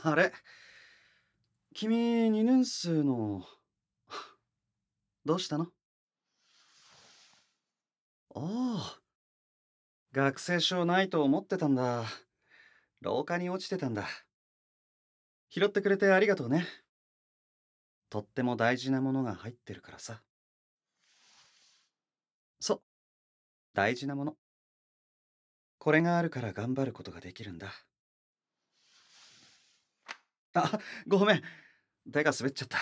あれ、君2年生の、どうしたの？ああ、学生証ないと思ってたんだ。廊下に落ちてたんだ。拾ってくれてありがとうね。とっても大事なものが入ってるからさ。そう、大事なもの。これがあるから頑張ることができるんだ。あ、ごめん。手が滑っちゃった。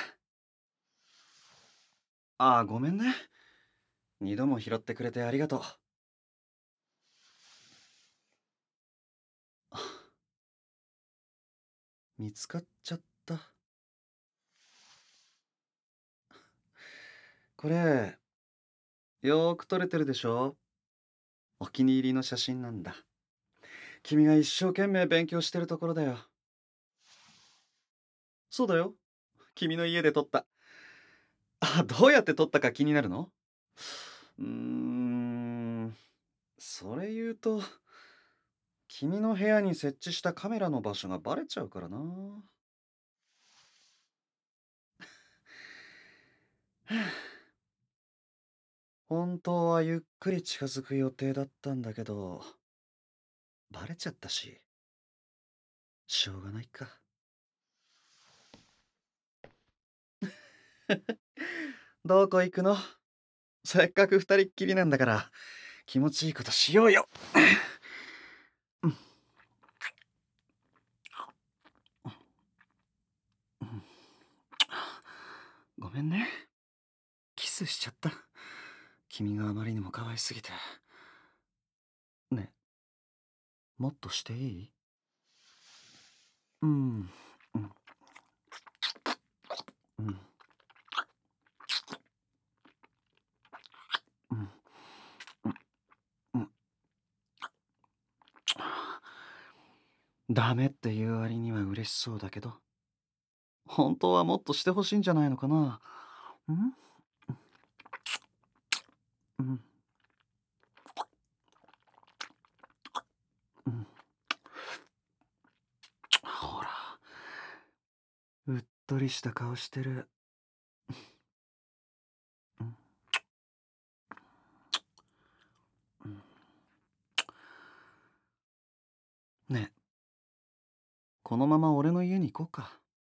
ああ、ごめんね。二度も拾ってくれてありがとう。見つかっちゃった。これ、よーく撮れてるでしょ？お気に入りの写真なんだ。君が一生懸命勉強してるところだよ。そうだよ。君の家で撮った。あ、どうやって撮ったか気になるの？うーん、それ言うと、君の部屋に設置したカメラの場所がバレちゃうからな。本当はゆっくり近づく予定だったんだけど、バレちゃったし、しょうがないか。どこ行くの？せっかく二人っきりなんだから、気持ちいいことしようよ。うん、うん、ごめんね。キスしちゃった。君があまりにも可愛すぎて。ね、もっとしていい？うん、うん、うん、うん、うん。ダメっていう割には嬉しそうだけど、本当はもっとしてほしいんじゃないのかな。ん？うん、うん。ほら、うっとりした顔してる。うん、うん。ねえ、このまま俺の家に行こうか。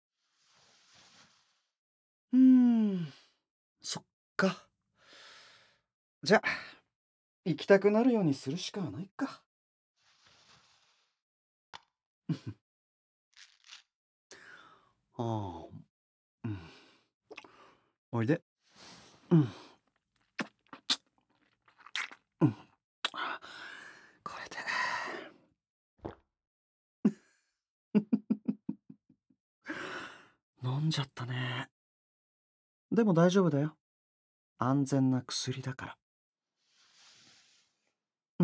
うーん、そっか。じゃあ、行きたくなるようにするしかないか。ああ、うん。おいで。うん、うん。これで。飲んじゃったね。でも大丈夫だよ。安全な薬だから。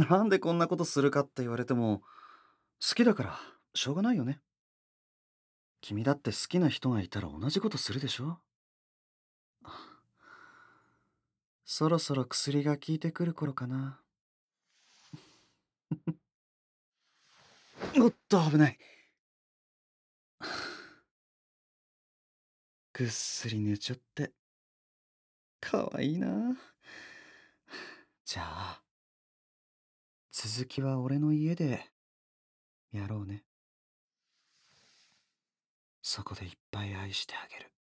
なんでこんなことするかって言われても、好きだからしょうがないよね。君だって好きな人がいたら同じことするでしょ？そろそろ薬が効いてくる頃かな。おっと、危ない。ぐっすり寝ちゃって。かわいいな。じゃあ、続きは俺の家でやろうね。そこでいっぱい愛してあげる。